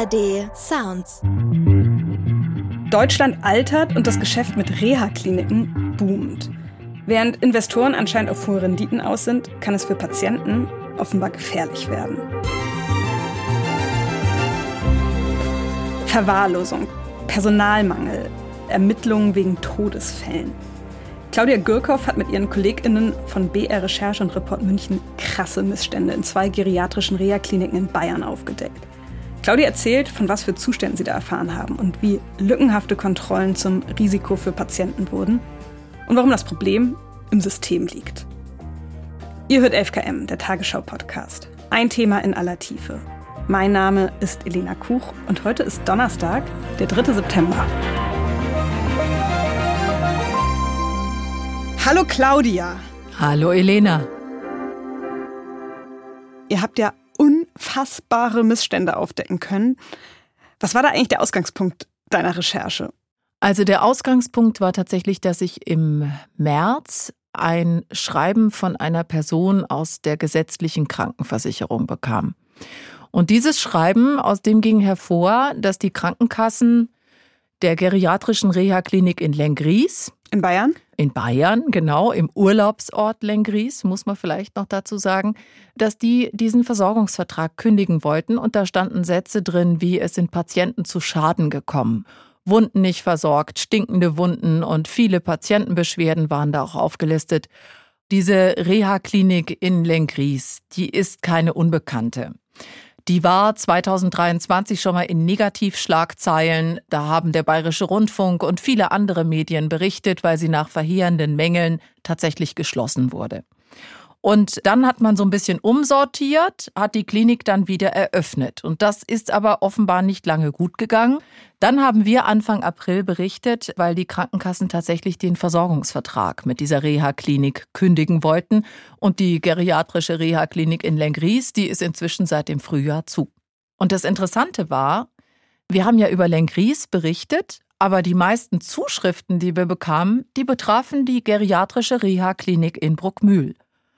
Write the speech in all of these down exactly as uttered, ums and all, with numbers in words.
A R D Sounds. Deutschland altert und das Geschäft mit Reha-Kliniken boomt. Während Investoren anscheinend auf hohe Renditen aus sind, kann es für Patienten offenbar gefährlich werden. Verwahrlosung, Personalmangel, Ermittlungen wegen Todesfällen. Claudia Gürkhoff hat mit ihren KollegInnen von B R Recherche und Report München krasse Missstände in zwei geriatrischen Reha-Kliniken in Bayern aufgedeckt. Claudia erzählt, von was für Zuständen sie da erfahren haben und wie lückenhafte Kontrollen zum Risiko für Patienten wurden und warum das Problem im System liegt. Ihr hört elf K M, der Tagesschau-Podcast. Ein Thema in aller Tiefe. Mein Name ist Elena Kuch und heute ist Donnerstag, der dritte September. Hallo Claudia. Hallo Elena. Ihr habt ja unfassbare Missstände aufdecken können. Was war da eigentlich der Ausgangspunkt deiner Recherche? Also der Ausgangspunkt war tatsächlich, dass ich im März ein Schreiben von einer Person aus der gesetzlichen Krankenversicherung bekam. Und dieses Schreiben, aus dem ging hervor, dass die Krankenkassen der geriatrischen Reha-Klinik in Lenggries, in Bayern? In Bayern, genau, im Urlaubsort Lenggries, muss man vielleicht noch dazu sagen, dass die diesen Versorgungsvertrag kündigen wollten. Und da standen Sätze drin, wie es sind Patienten zu Schaden gekommen, Wunden nicht versorgt, stinkende Wunden und viele Patientenbeschwerden waren da auch aufgelistet. Diese Reha-Klinik in Lenggries, die ist keine Unbekannte. Die war zweitausenddreiundzwanzig schon mal in Negativschlagzeilen. Da haben der Bayerische Rundfunk und viele andere Medien berichtet, weil sie nach verheerenden Mängeln tatsächlich geschlossen wurde. Und dann hat man so ein bisschen umsortiert, hat die Klinik dann wieder eröffnet. Und das ist aber offenbar nicht lange gut gegangen. Dann haben wir Anfang April berichtet, weil die Krankenkassen tatsächlich den Versorgungsvertrag mit dieser Reha-Klinik kündigen wollten. Und die geriatrische Reha-Klinik in Lenggries, die ist inzwischen seit dem Frühjahr zu. Und das Interessante war, wir haben ja über Lenggries berichtet, aber die meisten Zuschriften, die wir bekamen, die betrafen die geriatrische Reha-Klinik in Bruckmühl.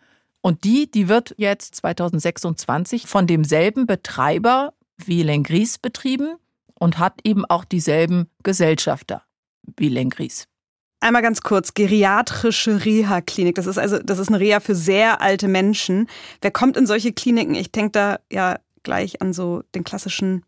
Und die, die wird jetzt zweitausendsechsundzwanzig von demselben Betreiber wie Lenggries betrieben und hat eben auch dieselben Gesellschafter wie Lenggries. Einmal ganz kurz, geriatrische Reha-Klinik, das ist also das ist eine Reha für sehr alte Menschen. Wer kommt in solche Kliniken? Ich denke da ja gleich an so den klassischen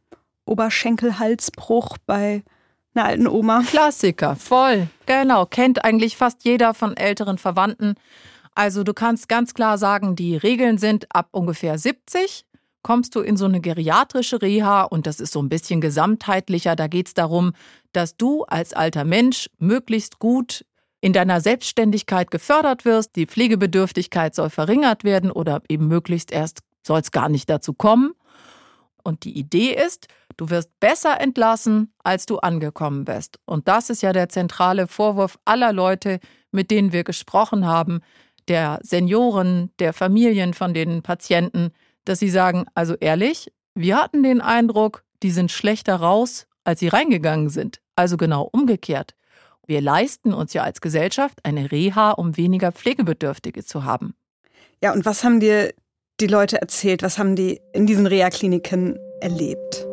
Oberschenkelhalsbruch bei einer alten Oma. Klassiker, voll, genau, kennt eigentlich fast jeder von älteren Verwandten. Also du kannst ganz klar sagen, die Regeln sind, ab ungefähr siebzig kommst du in so eine geriatrische Reha und das ist so ein bisschen gesamtheitlicher. Da geht es darum, dass du als alter Mensch möglichst gut in deiner Selbstständigkeit gefördert wirst. Die Pflegebedürftigkeit soll verringert werden oder eben möglichst erst soll es gar nicht dazu kommen. Und die Idee ist, du wirst besser entlassen, als du angekommen bist. Und das ist ja der zentrale Vorwurf aller Leute, mit denen wir gesprochen haben, der Senioren, der Familien von den Patienten, dass sie sagen, also ehrlich, wir hatten den Eindruck, die sind schlechter raus, als sie reingegangen sind. Also genau umgekehrt. Wir leisten uns ja als Gesellschaft eine Reha, um weniger Pflegebedürftige zu haben. Ja, und was haben dir die Leute erzählt? Was haben die in diesen Reha-Kliniken erlebt?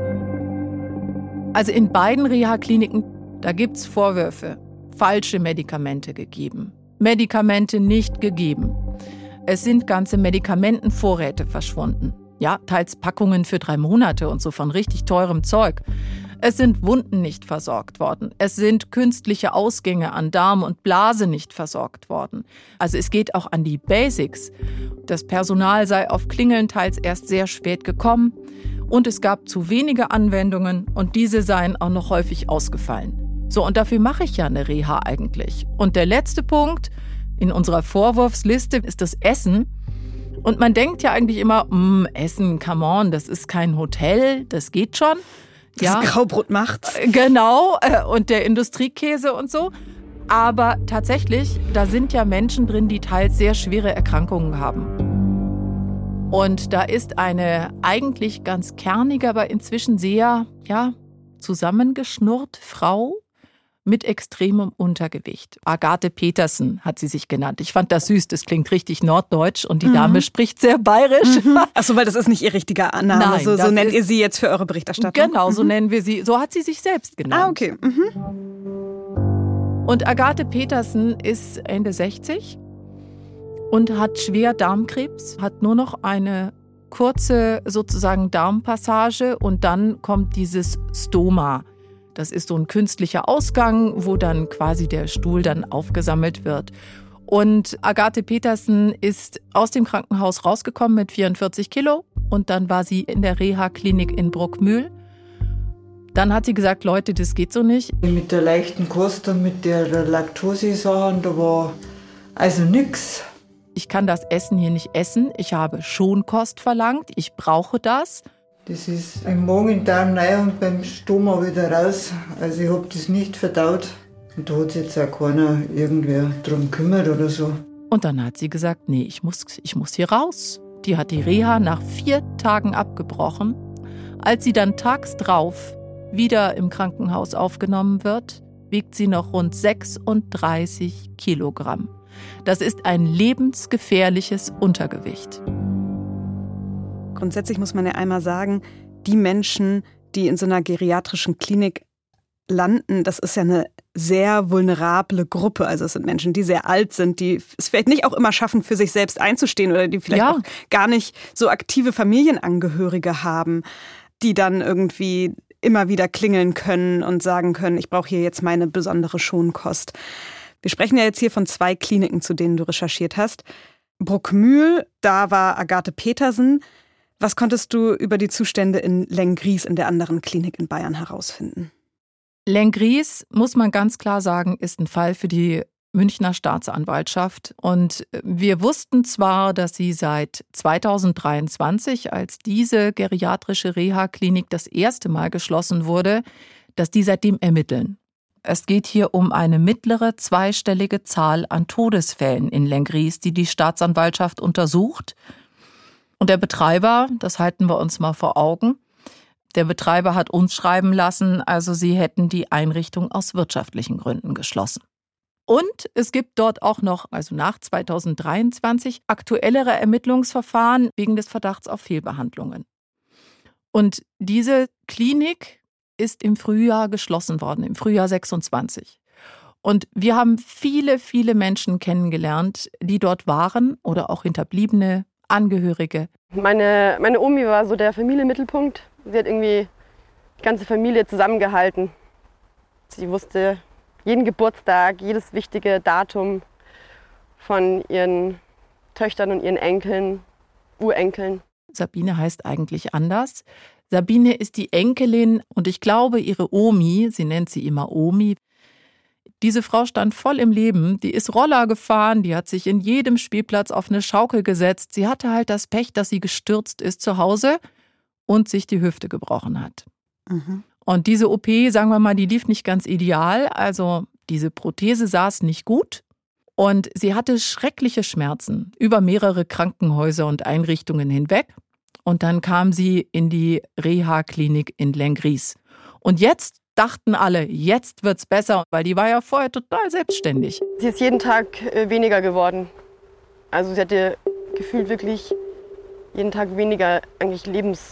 Also in beiden Reha-Kliniken, da gibt es Vorwürfe. Falsche Medikamente gegeben. Medikamente nicht gegeben. Es sind ganze Medikamentenvorräte verschwunden. Ja, teils Packungen für drei Monate und so von richtig teurem Zeug. Es sind Wunden nicht versorgt worden. Es sind künstliche Ausgänge an Darm und Blase nicht versorgt worden. Also es geht auch an die Basics. Das Personal sei auf Klingeln teils erst sehr spät gekommen. Und es gab zu wenige Anwendungen und diese seien auch noch häufig ausgefallen. So, und dafür mache ich ja eine Reha eigentlich. Und der letzte Punkt in unserer Vorwurfsliste ist das Essen. Und man denkt ja eigentlich immer, Essen, come on, das ist kein Hotel, das geht schon. Das ja, Graubrot macht's. Genau, und der Industriekäse und so. Aber tatsächlich, da sind ja Menschen drin, die teils sehr schwere Erkrankungen haben. Und da ist eine eigentlich ganz kernige, aber inzwischen sehr, ja, zusammengeschnurrt Frau mit extremem Untergewicht. Agathe Petersen hat sie sich genannt. Ich fand das süß, das klingt richtig norddeutsch und die mhm. Dame spricht sehr bayerisch. Mhm. Achso, weil das ist nicht ihr richtiger Name, Nein, so, so nennt ihr sie jetzt für eure Berichterstattung? Genau, mhm. so nennen wir sie. So hat sie sich selbst genannt. Ah, okay. Mhm. Und Agathe Petersen ist Ende sechzig und hat schwer Darmkrebs, hat nur noch eine kurze sozusagen Darmpassage und dann kommt dieses Stoma. Das ist so ein künstlicher Ausgang, wo dann quasi der Stuhl dann aufgesammelt wird. Und Agathe Petersen ist aus dem Krankenhaus rausgekommen mit vierundvierzig Kilo und dann war sie in der Reha-Klinik in Bruckmühl. Dann hat sie gesagt, Leute, das geht so nicht. Mit der leichten Kost und mit der Laktose-Sachen, da war also nichts. Ich kann das Essen hier nicht essen. Ich habe Schonkost verlangt. Ich brauche das. Das ist im Magen-Darm rein und beim Stoma wieder raus. Also ich habe das nicht verdaut. Und da hat sich jetzt auch keiner irgendwer drum gekümmert oder so. Und dann hat sie gesagt, nee, ich muss, ich muss hier raus. Die hat die Reha nach vier Tagen abgebrochen. Als sie dann tags drauf wieder im Krankenhaus aufgenommen wird, wiegt sie noch rund sechsunddreißig Kilogramm. Das ist ein lebensgefährliches Untergewicht. Grundsätzlich muss man ja einmal sagen, die Menschen, die in so einer geriatrischen Klinik landen, das ist ja eine sehr vulnerable Gruppe. Also es sind Menschen, die sehr alt sind, die es vielleicht nicht auch immer schaffen, für sich selbst einzustehen oder die vielleicht ja. auch gar nicht so aktive Familienangehörige haben, die dann irgendwie immer wieder klingeln können und sagen können, ich brauche hier jetzt meine besondere Schonkost. Wir sprechen ja jetzt hier von zwei Kliniken, zu denen du recherchiert hast. Bruckmühl, da war Agathe Petersen. Was konntest du über die Zustände in Lenggries, in der anderen Klinik in Bayern, herausfinden? Lenggries, muss man ganz klar sagen, ist ein Fall für die Münchner Staatsanwaltschaft. Und wir wussten zwar, dass sie seit zweitausenddreiundzwanzig, als diese geriatrische Reha-Klinik das erste Mal geschlossen wurde, dass die seitdem ermitteln. Es geht hier um eine mittlere zweistellige Zahl an Todesfällen in Lenggries, die die Staatsanwaltschaft untersucht. Und der Betreiber, das halten wir uns mal vor Augen, der Betreiber hat uns schreiben lassen, also sie hätten die Einrichtung aus wirtschaftlichen Gründen geschlossen. Und es gibt dort auch noch, also nach zweitausenddreiundzwanzig, aktuellere Ermittlungsverfahren wegen des Verdachts auf Fehlbehandlungen. Und diese Klinik ist im Frühjahr geschlossen worden, im Frühjahr sechsundzwanzig. Und wir haben viele, viele Menschen kennengelernt, die dort waren oder auch Hinterbliebene, Angehörige. Meine, meine Omi war so der Familienmittelpunkt. Sie hat irgendwie die ganze Familie zusammengehalten. Sie wusste jeden Geburtstag, jedes wichtige Datum von ihren Töchtern und ihren Enkeln, Urenkeln. Sabine heißt eigentlich anders. Sabine ist die Enkelin und ich glaube, ihre Omi, sie nennt sie immer Omi, diese Frau stand voll im Leben, die ist Roller gefahren, die hat sich in jedem Spielplatz auf eine Schaukel gesetzt. Sie hatte halt das Pech, dass sie gestürzt ist zu Hause und sich die Hüfte gebrochen hat. Mhm. Und diese O P, sagen wir mal, die lief nicht ganz ideal. Also diese Prothese saß nicht gut und sie hatte schreckliche Schmerzen über mehrere Krankenhäuser und Einrichtungen hinweg. Und dann kam sie in die Reha-Klinik in Lenggries. Und jetzt dachten alle, jetzt wird's besser, weil die war ja vorher total selbstständig. Sie ist jeden Tag weniger geworden. Also sie hatte gefühlt wirklich jeden Tag weniger eigentlich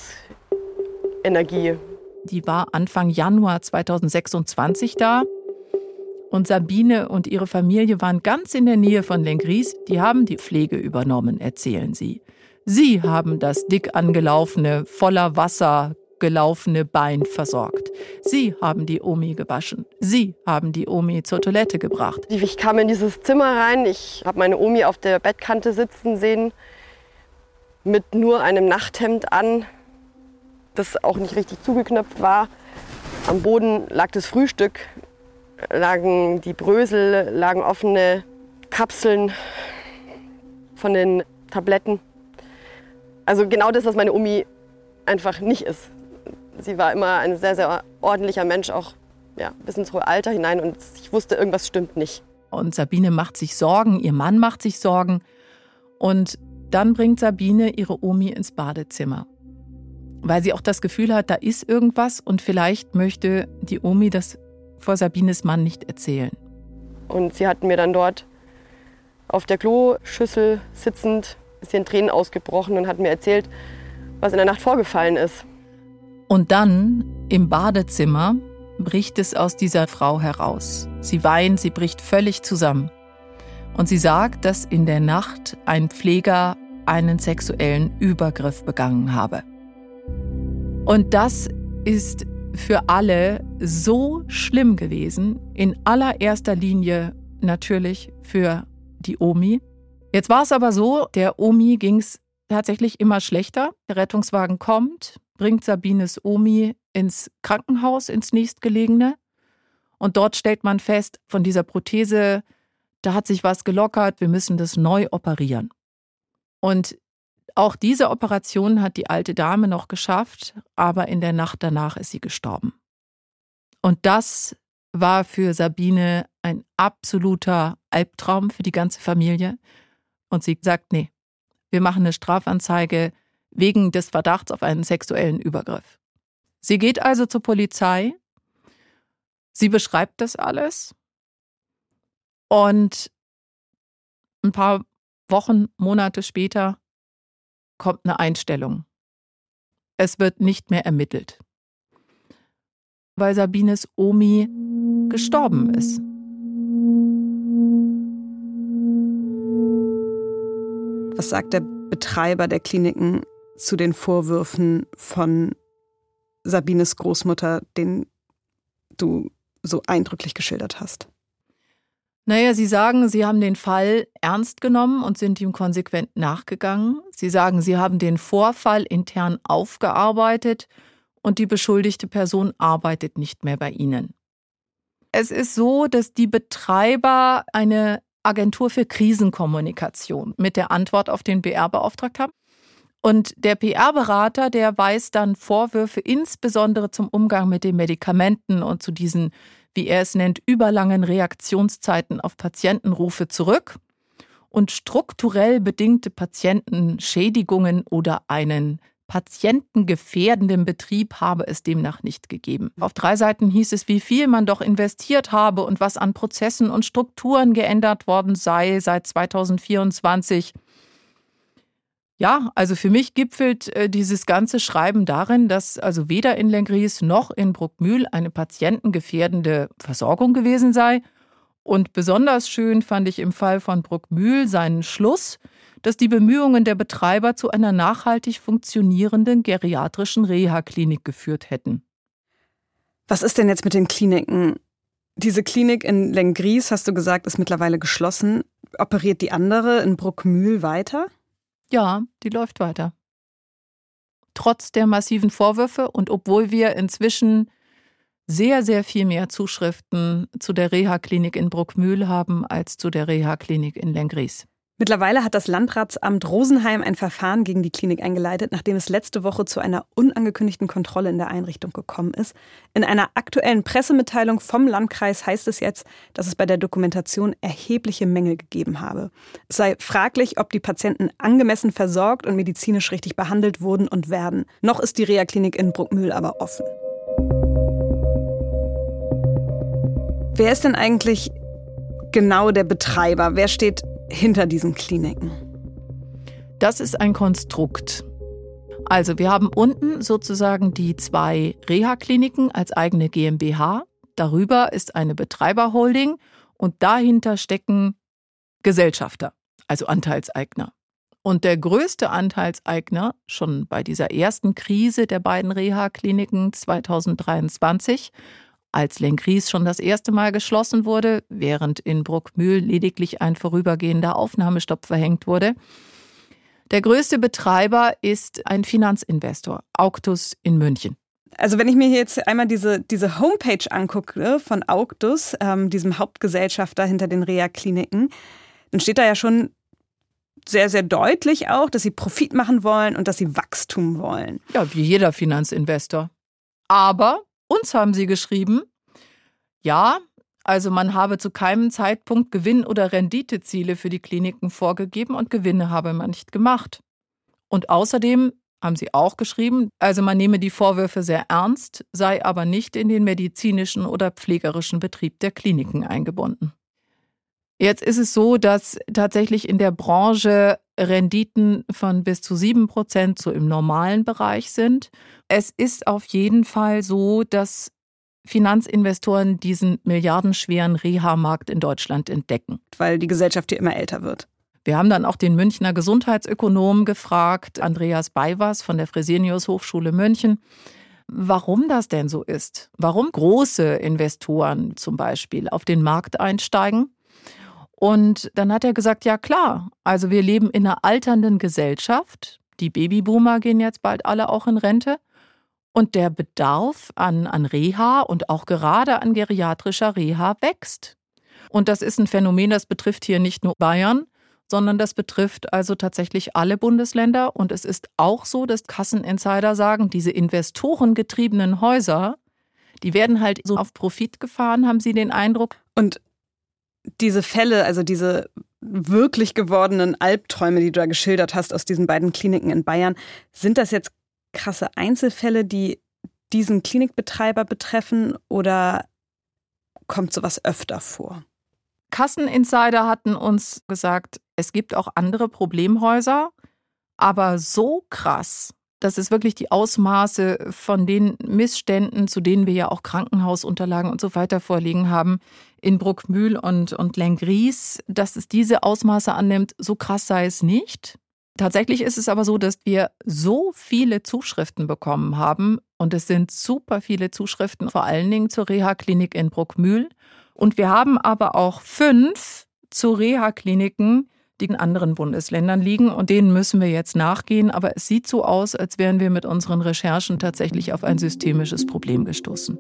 Lebensenergie. Die war Anfang Januar zweitausendsechsundzwanzig da. Und Sabine und ihre Familie waren ganz in der Nähe von Lenggries. Die haben die Pflege übernommen, erzählen sie. Sie haben das dick angelaufene, voller Wasser gelaufene Bein versorgt. Sie haben die Omi gewaschen. Sie haben die Omi zur Toilette gebracht. Ich kam in dieses Zimmer rein. Ich habe meine Omi auf der Bettkante sitzen sehen, mit nur einem Nachthemd an, das auch nicht richtig zugeknöpft war. Am Boden lag das Frühstück, lagen die Brösel, lagen offene Kapseln von den Tabletten. Also genau das, was meine Omi einfach nicht ist. Sie war immer ein sehr, sehr ordentlicher Mensch, auch ja, bis ins hohe Alter hinein. Und ich wusste, irgendwas stimmt nicht. Und Sabine macht sich Sorgen, ihr Mann macht sich Sorgen. Und dann bringt Sabine ihre Omi ins Badezimmer. Weil sie auch das Gefühl hat, da ist irgendwas und vielleicht möchte die Omi das vor Sabines Mann nicht erzählen. Und sie hat mir dann dort auf der Kloschüssel sitzend, ist in Tränen ausgebrochen und hat mir erzählt, was in der Nacht vorgefallen ist. Und dann im Badezimmer bricht es aus dieser Frau heraus. Sie weint, sie bricht völlig zusammen. Und sie sagt, dass in der Nacht ein Pfleger einen sexuellen Übergriff begangen habe. Und das ist für alle so schlimm gewesen, in allererster Linie natürlich für die Omi. Jetzt war es aber so, der Omi ging es tatsächlich immer schlechter. Der Rettungswagen kommt, bringt Sabines Omi ins Krankenhaus, ins nächstgelegene. Und dort stellt man fest, von dieser Prothese, da hat sich was gelockert, wir müssen das neu operieren. Und auch diese Operation hat die alte Dame noch geschafft, aber in der Nacht danach ist sie gestorben. Und das war für Sabine ein absoluter Albtraum für die ganze Familie. Und sie sagt, nee, wir machen eine Strafanzeige wegen des Verdachts auf einen sexuellen Übergriff. Sie geht also zur Polizei, sie beschreibt das alles und ein paar Wochen, Monate später kommt eine Einstellung. Es wird nicht mehr ermittelt, weil Sabines Omi gestorben ist. Was sagt der Betreiber der Kliniken zu den Vorwürfen von Sabines Großmutter, den du so eindrücklich geschildert hast? Naja, sie sagen, sie haben den Fall ernst genommen und sind ihm konsequent nachgegangen. Sie sagen, sie haben den Vorfall intern aufgearbeitet und die beschuldigte Person arbeitet nicht mehr bei ihnen. Es ist so, dass die Betreiber eine Agentur für Krisenkommunikation mit der Antwort auf den B R beauftragt haben. Und der P R-Berater, der weist dann Vorwürfe insbesondere zum Umgang mit den Medikamenten und zu diesen, wie er es nennt, überlangen Reaktionszeiten auf Patientenrufe zurück. Und strukturell bedingte Patientenschädigungen oder einen patientengefährdenden Betrieb habe es demnach nicht gegeben. Auf drei Seiten hieß es, wie viel man doch investiert habe und was an Prozessen und Strukturen geändert worden sei seit zweitausendvierundzwanzig. Ja, also für mich gipfelt äh, dieses ganze Schreiben darin, dass also weder in Lenggries noch in Bruckmühl eine patientengefährdende Versorgung gewesen sei. Und besonders schön fand ich im Fall von Bruckmühl seinen Schluss, dass die Bemühungen der Betreiber zu einer nachhaltig funktionierenden geriatrischen Reha-Klinik geführt hätten. Was ist denn jetzt mit den Kliniken? Diese Klinik in Lenggries, hast du gesagt, ist mittlerweile geschlossen. Operiert die andere in Bruckmühl weiter? Ja, die läuft weiter. Trotz der massiven Vorwürfe und obwohl wir inzwischen sehr, sehr viel mehr Zuschriften zu der Reha-Klinik in Bruckmühl haben als zu der Reha-Klinik in Lenggries. Mittlerweile hat das Landratsamt Rosenheim ein Verfahren gegen die Klinik eingeleitet, nachdem es letzte Woche zu einer unangekündigten Kontrolle in der Einrichtung gekommen ist. In einer aktuellen Pressemitteilung vom Landkreis heißt es jetzt, dass es bei der Dokumentation erhebliche Mängel gegeben habe. Es sei fraglich, ob die Patienten angemessen versorgt und medizinisch richtig behandelt wurden und werden. Noch ist die Reha-Klinik in Bruckmühl aber offen. Wer ist denn eigentlich genau der Betreiber? Wer steht hinter diesen Kliniken? Das ist ein Konstrukt. Also wir haben unten sozusagen die zwei Reha-Kliniken als eigene GmbH. Darüber ist eine Betreiberholding und dahinter stecken Gesellschafter, also Anteilseigner. Und der größte Anteilseigner, schon bei dieser ersten Krise der beiden Reha-Kliniken zweitausenddreiundzwanzig, als Lenggries schon das erste Mal geschlossen wurde, während in Bruckmühl lediglich ein vorübergehender Aufnahmestopp verhängt wurde. Der größte Betreiber ist ein Finanzinvestor, Augtus in München. Also wenn ich mir hier jetzt einmal diese, diese Homepage angucke von Augtus, ähm, diesem Hauptgesellschafter hinter den Reha-Kliniken, dann steht da ja schon sehr, sehr deutlich auch, dass sie Profit machen wollen und dass sie Wachstum wollen. Ja, wie jeder Finanzinvestor. Aber uns haben sie geschrieben, ja, also man habe zu keinem Zeitpunkt Gewinn- oder Renditeziele für die Kliniken vorgegeben und Gewinne habe man nicht gemacht. Und außerdem haben sie auch geschrieben. Also man nehme die Vorwürfe sehr ernst, sei aber nicht in den medizinischen oder pflegerischen Betrieb der Kliniken eingebunden. Jetzt ist es so, dass tatsächlich in der Branche Renditen von bis zu sieben Prozent so im normalen Bereich sind. Es ist auf jeden Fall so, dass Finanzinvestoren diesen milliardenschweren Reha-Markt in Deutschland entdecken. Weil die Gesellschaft hier immer älter wird. Wir haben dann auch den Münchner Gesundheitsökonomen gefragt, Andreas Beiwers von der Fresenius Hochschule München, warum das denn so ist. Warum große Investoren zum Beispiel auf den Markt einsteigen. Und dann hat er gesagt, ja klar, also wir leben in einer alternden Gesellschaft. Die Babyboomer gehen jetzt bald alle auch in Rente. Und der Bedarf an, an Reha und auch gerade an geriatrischer Reha wächst. Und das ist ein Phänomen, das betrifft hier nicht nur Bayern, sondern das betrifft also tatsächlich alle Bundesländer. Und es ist auch so, dass Kasseninsider sagen, diese investorengetriebenen Häuser, die werden halt so auf Profit gefahren, haben sie den Eindruck. Und diese Fälle, also diese wirklich gewordenen Albträume, die du da geschildert hast aus diesen beiden Kliniken in Bayern, sind das jetzt krasse Einzelfälle, die diesen Klinikbetreiber betreffen, oder kommt sowas öfter vor? Kasseninsider hatten uns gesagt, es gibt auch andere Problemhäuser, aber so krass, dass es wirklich die Ausmaße von den Missständen, zu denen wir ja auch Krankenhausunterlagen und so weiter vorliegen haben, in Bruckmühl und, und Lenggries, dass es diese Ausmaße annimmt, so krass sei es nicht. Tatsächlich ist es aber so, dass wir so viele Zuschriften bekommen haben, und es sind super viele Zuschriften, vor allen Dingen zur Reha-Klinik in Bruckmühl. Und wir haben aber auch fünf zu Reha-Kliniken, die in anderen Bundesländern liegen, und denen müssen wir jetzt nachgehen. Aber es sieht so aus, als wären wir mit unseren Recherchen tatsächlich auf ein systemisches Problem gestoßen.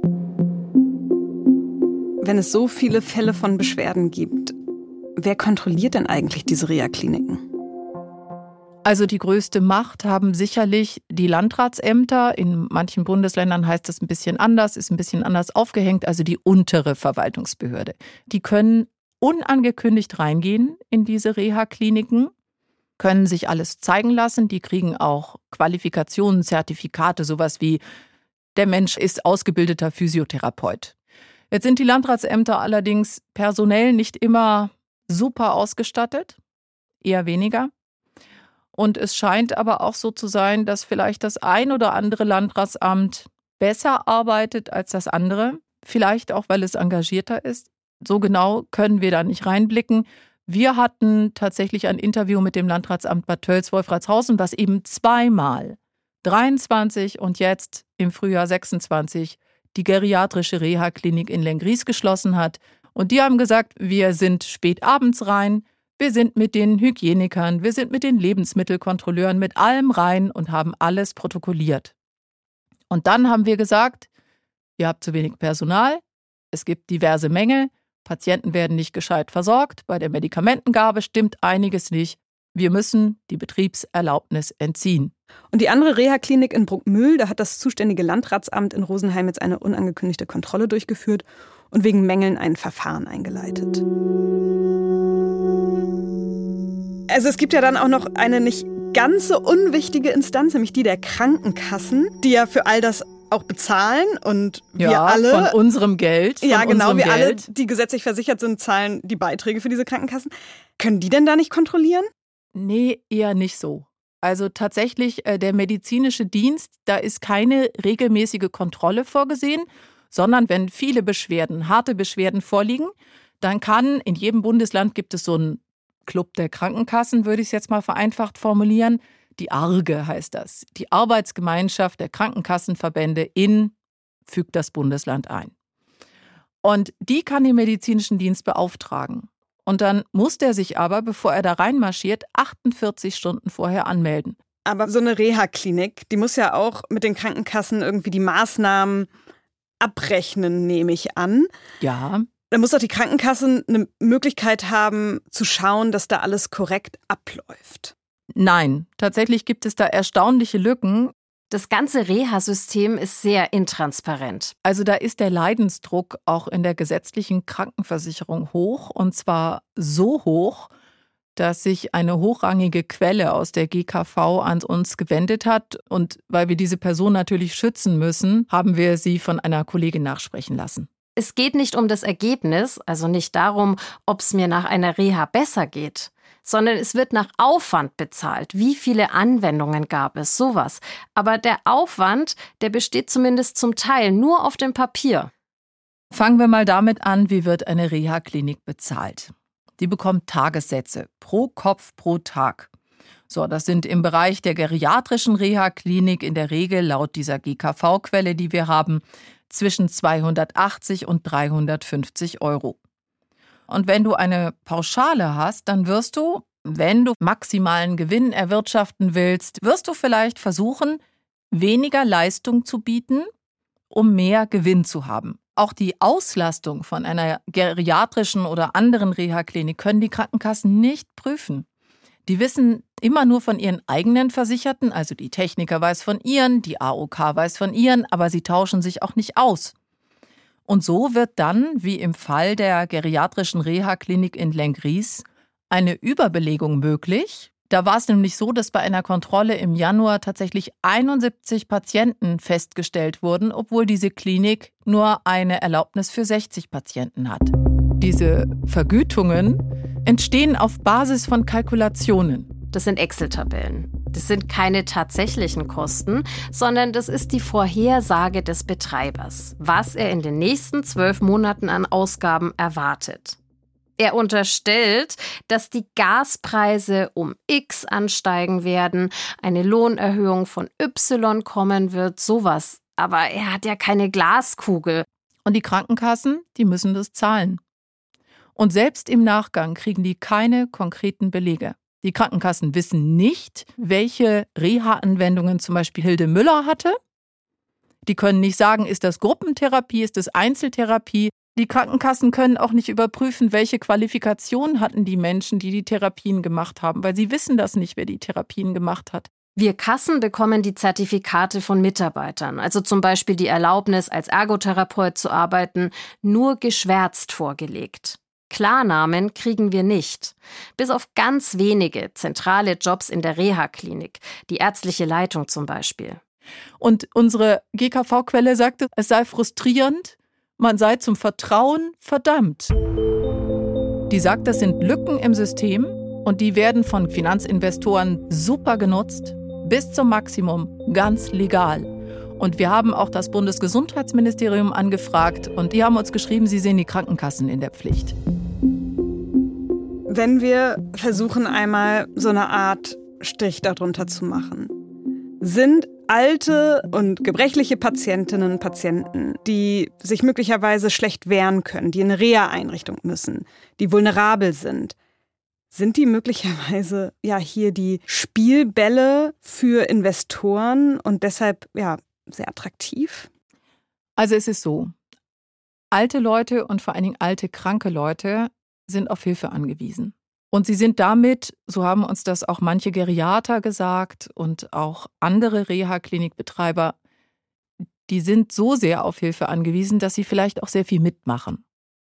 Wenn es so viele Fälle von Beschwerden gibt, wer kontrolliert denn eigentlich diese Reha-Kliniken? Also die größte Macht haben sicherlich die Landratsämter. In manchen Bundesländern heißt das ein bisschen anders, ist ein bisschen anders aufgehängt, also die untere Verwaltungsbehörde. Die können unangekündigt reingehen in diese Reha-Kliniken, können sich alles zeigen lassen. Die kriegen auch Qualifikationen, Zertifikate, sowas wie der Mensch ist ausgebildeter Physiotherapeut. Jetzt sind die Landratsämter allerdings personell nicht immer super ausgestattet, eher weniger. Und es scheint aber auch so zu sein, dass vielleicht das ein oder andere Landratsamt besser arbeitet als das andere. Vielleicht auch, weil es engagierter ist. So genau können wir da nicht reinblicken. Wir hatten tatsächlich ein Interview mit dem Landratsamt Bad Tölz-Wolfratshausen, was eben zweimal, dreiundzwanzig und jetzt im Frühjahr sechsundzwanzig, die geriatrische Reha-Klinik in Lenggries geschlossen hat. Und die haben gesagt, wir sind spät abends rein. Wir sind mit den Hygienikern, wir sind mit den Lebensmittelkontrolleuren, mit allem rein und haben alles protokolliert. Und dann haben wir gesagt, ihr habt zu wenig Personal, es gibt diverse Mängel, Patienten werden nicht gescheit versorgt, bei der Medikamentengabe stimmt einiges nicht. Wir müssen die Betriebserlaubnis entziehen. Und die andere Reha-Klinik in Bruckmühl, da hat das zuständige Landratsamt in Rosenheim jetzt eine unangekündigte Kontrolle durchgeführt und wegen Mängeln ein Verfahren eingeleitet. Also es gibt ja dann auch noch eine nicht ganz so unwichtige Instanz, nämlich die der Krankenkassen, die ja für all das auch bezahlen, und wir ja, alle von unserem Geld. Von ja, genau, wir Geld. alle, die gesetzlich versichert sind, zahlen die Beiträge für diese Krankenkassen. Können die denn da nicht kontrollieren? Nee, eher nicht so. Also tatsächlich, äh, der medizinische Dienst, da ist keine regelmäßige Kontrolle vorgesehen, sondern wenn viele Beschwerden, harte Beschwerden vorliegen, dann kann, in jedem Bundesland gibt es so einen Club der Krankenkassen, würde ich es jetzt mal vereinfacht formulieren. Die A R G E heißt das. Die Arbeitsgemeinschaft der Krankenkassenverbände in, fügt das Bundesland ein. Und die kann den medizinischen Dienst beauftragen. Und dann muss der sich aber, bevor er da reinmarschiert, achtundvierzig Stunden vorher anmelden. Aber so eine Reha-Klinik, die muss ja auch mit den Krankenkassen irgendwie die Maßnahmen abrechnen, nehme ich an. Ja. Da muss doch die Krankenkasse eine Möglichkeit haben, zu schauen, dass da alles korrekt abläuft. Nein, tatsächlich gibt es da erstaunliche Lücken. Das ganze Reha-System ist sehr intransparent. Also da ist der Leidensdruck auch in der gesetzlichen Krankenversicherung hoch, und zwar so hoch, dass sich eine hochrangige Quelle aus der G K V an uns gewendet hat. Und weil wir diese Person natürlich schützen müssen, haben wir sie von einer Kollegin nachsprechen lassen. Es geht nicht um das Ergebnis, also nicht darum, ob es mir nach einer Reha besser geht, sondern es wird nach Aufwand bezahlt. Wie viele Anwendungen gab es, sowas. Aber der Aufwand, der besteht zumindest zum Teil nur auf dem Papier. Fangen wir mal damit an, wie wird eine Reha-Klinik bezahlt. Die bekommt Tagessätze pro Kopf pro Tag. So, das sind im Bereich der geriatrischen Reha-Klinik in der Regel laut dieser G K V-Quelle, die wir haben, zwischen zweihundertachtzig und dreihundertfünfzig Euro. Und wenn du eine Pauschale hast, dann wirst du, wenn du maximalen Gewinn erwirtschaften willst, wirst du vielleicht versuchen, weniger Leistung zu bieten, um mehr Gewinn zu haben. Auch die Auslastung von einer geriatrischen oder anderen Reha-Klinik können die Krankenkassen nicht prüfen. Die wissen immer nur von ihren eigenen Versicherten, also die Techniker weiß von ihren, die A O K weiß von ihren, aber sie tauschen sich auch nicht aus. Und so wird dann, wie im Fall der geriatrischen Reha-Klinik in Lenggries, eine Überbelegung möglich. Da war es nämlich so, dass bei einer Kontrolle im Januar tatsächlich einundsiebzig Patienten festgestellt wurden, obwohl diese Klinik nur eine Erlaubnis für sechzig Patienten hat. Diese Vergütungen entstehen auf Basis von Kalkulationen. Das sind Excel-Tabellen. Das sind keine tatsächlichen Kosten, sondern das ist die Vorhersage des Betreibers, was er in den nächsten zwölf Monaten an Ausgaben erwartet. Er unterstellt, dass die Gaspreise um X ansteigen werden, eine Lohnerhöhung von Y kommen wird, sowas. Aber er hat ja keine Glaskugel. Und die Krankenkassen, die müssen das zahlen. Und selbst im Nachgang kriegen die keine konkreten Belege. Die Krankenkassen wissen nicht, welche Reha-Anwendungen zum Beispiel Hilde Müller hatte. Die können nicht sagen, ist das Gruppentherapie, ist das Einzeltherapie. Die Krankenkassen können auch nicht überprüfen, welche Qualifikationen hatten die Menschen, die die Therapien gemacht haben, weil sie wissen das nicht, wer die Therapien gemacht hat. Wir Kassen bekommen die Zertifikate von Mitarbeitern, also zum Beispiel die Erlaubnis, als Ergotherapeut zu arbeiten, nur geschwärzt vorgelegt. Klarnamen kriegen wir nicht. Bis auf ganz wenige zentrale Jobs in der Reha-Klinik, die ärztliche Leitung zum Beispiel. Und unsere G K V-Quelle sagte, es sei frustrierend, man sei zum Vertrauen verdammt. Die sagt, das sind Lücken im System und die werden von Finanzinvestoren super genutzt, bis zum Maximum, ganz legal. Und wir haben auch das Bundesgesundheitsministerium angefragt und die haben uns geschrieben, sie sehen die Krankenkassen in der Pflicht. Wenn wir versuchen, einmal so eine Art Strich darunter zu machen, sind alte und gebrechliche Patientinnen und Patienten, die sich möglicherweise schlecht wehren können, die in eine Reha-Einrichtung müssen, die vulnerabel sind, sind die möglicherweise ja hier die Spielbälle für Investoren und deshalb ja sehr attraktiv? Also es ist so, alte Leute und vor allen Dingen alte, kranke Leute sind auf Hilfe angewiesen. Und sie sind damit, so haben uns das auch manche Geriater gesagt und auch andere Reha-Klinikbetreiber, die sind so sehr auf Hilfe angewiesen, dass sie vielleicht auch sehr viel mitmachen.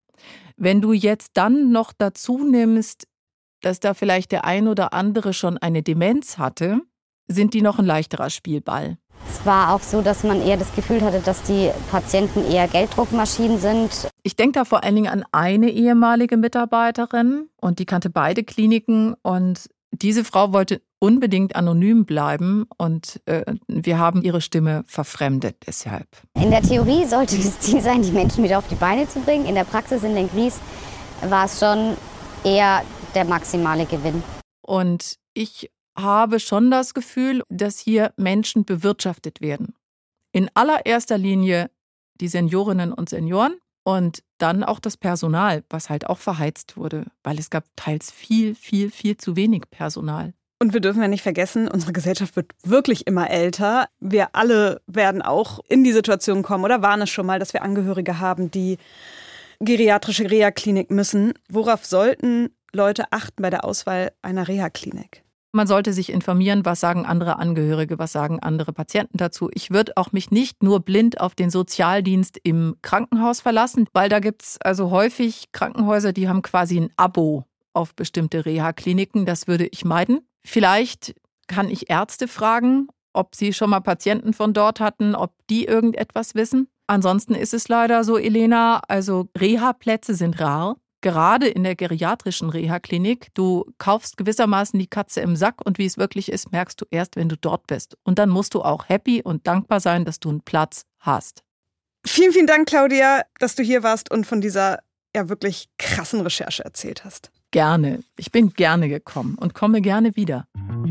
Wenn du jetzt dann noch dazu nimmst, dass da vielleicht der ein oder andere schon eine Demenz hatte, sind die noch ein leichterer Spielball. Es war auch so, dass man eher das Gefühl hatte, dass die Patienten eher Gelddruckmaschinen sind. Ich denke da vor allen Dingen an eine ehemalige Mitarbeiterin und die kannte beide Kliniken und diese Frau wollte unbedingt anonym bleiben und äh, wir haben ihre Stimme verfremdet deshalb. In der Theorie sollte das Ziel sein, die Menschen wieder auf die Beine zu bringen. In der Praxis in Lenggries war es schon eher der maximale Gewinn. Und ich habe schon das Gefühl, dass hier Menschen bewirtschaftet werden. In allererster Linie die Seniorinnen und Senioren und dann auch das Personal, was halt auch verheizt wurde, weil es gab teils viel, viel, viel zu wenig Personal. Und wir dürfen ja nicht vergessen, unsere Gesellschaft wird wirklich immer älter. Wir alle werden auch in die Situation kommen oder waren es schon mal, dass wir Angehörige haben, die geriatrische Reha-Klinik müssen. Worauf sollten Leute achten bei der Auswahl einer Reha-Klinik? Man sollte sich informieren, was sagen andere Angehörige, was sagen andere Patienten dazu. Ich würde auch mich nicht nur blind auf den Sozialdienst im Krankenhaus verlassen, weil da gibt es also häufig Krankenhäuser, die haben quasi ein Abo auf bestimmte Reha-Kliniken. Das würde ich meiden. Vielleicht kann ich Ärzte fragen, ob sie schon mal Patienten von dort hatten, ob die irgendetwas wissen. Ansonsten ist es leider so, Elena, also Reha-Plätze sind rar. Gerade in der geriatrischen Reha-Klinik. Du kaufst gewissermaßen die Katze im Sack und wie es wirklich ist, merkst du erst, wenn du dort bist. Und dann musst du auch happy und dankbar sein, dass du einen Platz hast. Vielen, vielen Dank, Claudia, dass du hier warst und von dieser ja wirklich krassen Recherche erzählt hast. Gerne. Ich bin gerne gekommen und komme gerne wieder.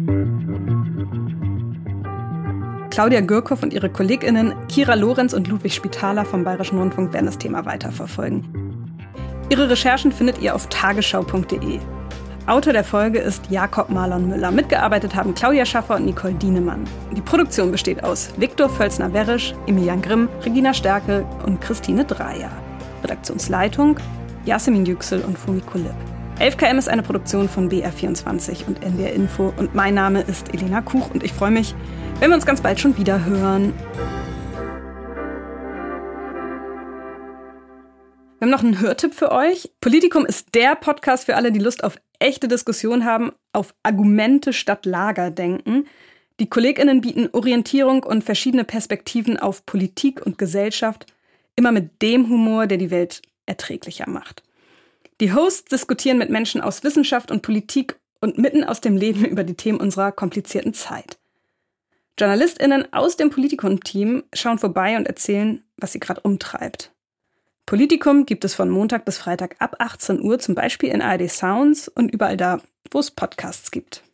Claudia Gürkhoff und ihre KollegInnen Kira Lorenz und Ludwig Spitaler vom Bayerischen Rundfunk werden das Thema weiterverfolgen. Ihre Recherchen findet ihr auf tagesschau punkt de. Autor der Folge ist Jakob Marlon Müller. Mitgearbeitet haben Claudia Schaffer und Nicole Dienemann. Die Produktion besteht aus Viktor Völzner-Werrisch, Emilian Grimm, Regina Stärke und Christine Dreyer. Redaktionsleitung Yasemin Yüksel und Fumiko Lipp. elf K M ist eine Produktion von B R vierundzwanzig und N D R Info. Und mein Name ist Elena Kuch und ich freue mich, wenn wir uns ganz bald schon wieder hören. Wir haben noch einen Hörtipp für euch. Politikum ist der Podcast für alle, die Lust auf echte Diskussion haben, auf Argumente statt Lager denken. Die KollegInnen bieten Orientierung und verschiedene Perspektiven auf Politik und Gesellschaft, immer mit dem Humor, der die Welt erträglicher macht. Die Hosts diskutieren mit Menschen aus Wissenschaft und Politik und mitten aus dem Leben über die Themen unserer komplizierten Zeit. JournalistInnen aus dem Politikum-Team schauen vorbei und erzählen, was sie gerade umtreibt. Politikum gibt es von Montag bis Freitag ab achtzehn Uhr, zum Beispiel in A R D Sounds und überall da, wo es Podcasts gibt.